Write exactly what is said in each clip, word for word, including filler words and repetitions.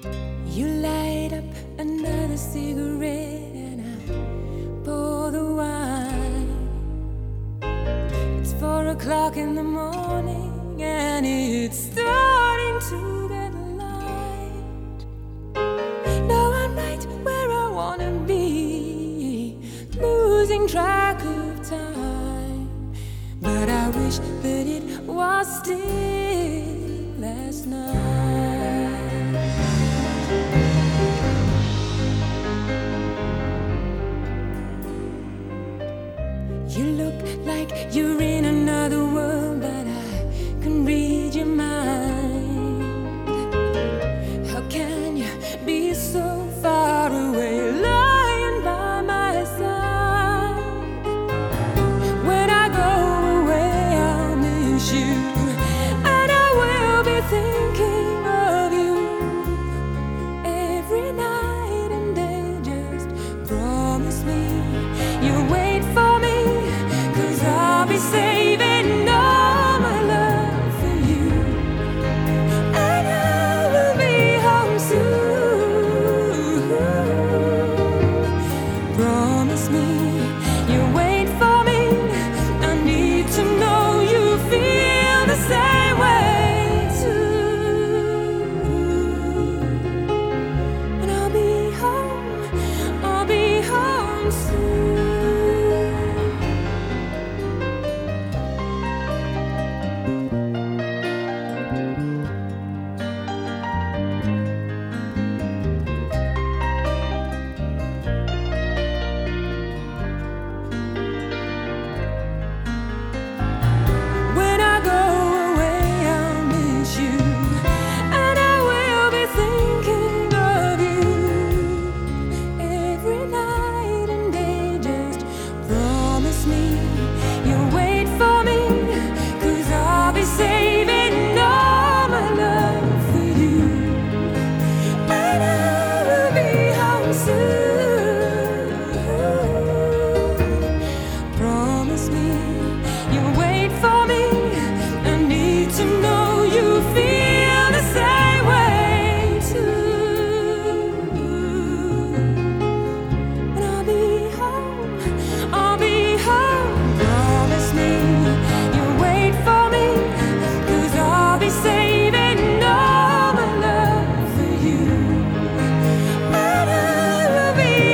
You light up another cigarette and I pour the wine. It's four o'clock in the morning and it's starting to get light. Now I'm right where I wanna be, losing track of time. But I wish that it was still last night. You look like you're in another world, but I can read your mind. How can you be so far away, lying by my side? When I go away, I'll miss you, and I will be thinking of you every night and day. Just promise me you'll wait for me, I'll be saving all my love for you, and I will be home soon. Promise me you'll wait for me. I need to know you feel the same way too. And I'll be home, I'll be home soon.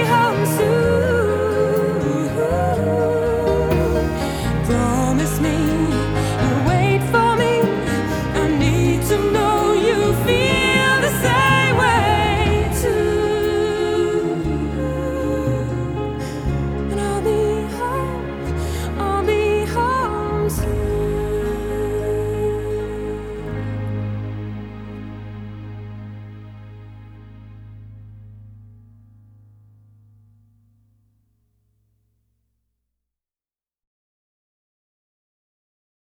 Promise me